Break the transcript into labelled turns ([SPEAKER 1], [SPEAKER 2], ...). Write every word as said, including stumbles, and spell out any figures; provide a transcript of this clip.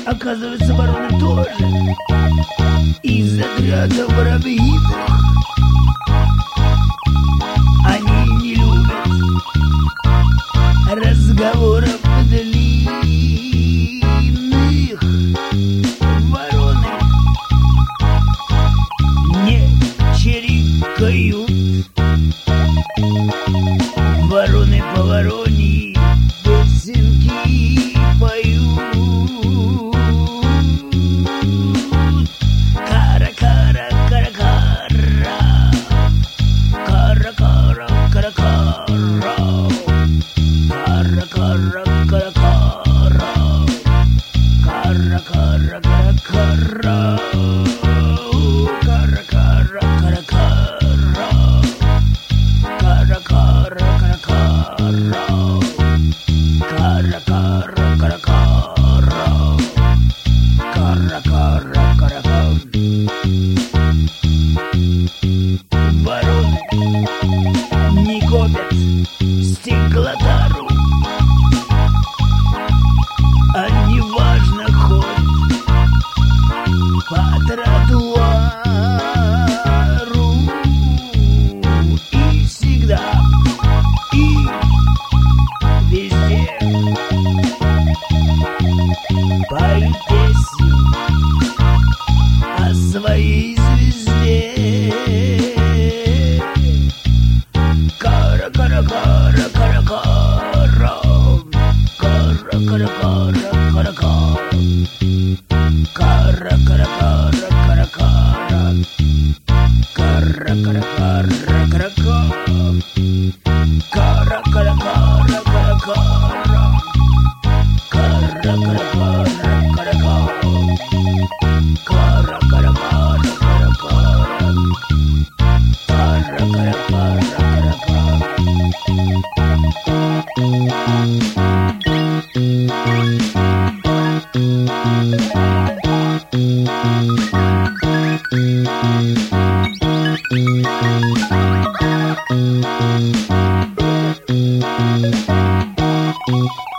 [SPEAKER 1] Оказывается, вороны тоже из отряда воробьиных. Они не любят разговоров длинных. Вороны не чирикают. Вороны по вороньи песенки поют. Кара-кара, кара-кара, кара-кара, кара-кара, кара-кара, кара-кара, кара-кара, кара-кара, кара-кара, кара-кара. Кара-кара, кара-кара, кара-кара, кара-кара, кара-кара, кара-кара. Вороны не копят стеклотару, они важно ходят по тротуару и всегда и везде поют песню о своей звезде. Кара-кара-кара, кара-кара, кара-кара-кара, кара-кара, кара-кара-кара, кара-кара, кара-кара-кара, кара-кара, кара-кара-кара, кара-кара, кара-кара-кара, кара-кара, кара-кара-кара, кара-кара, кара-кара-кара. Thank you.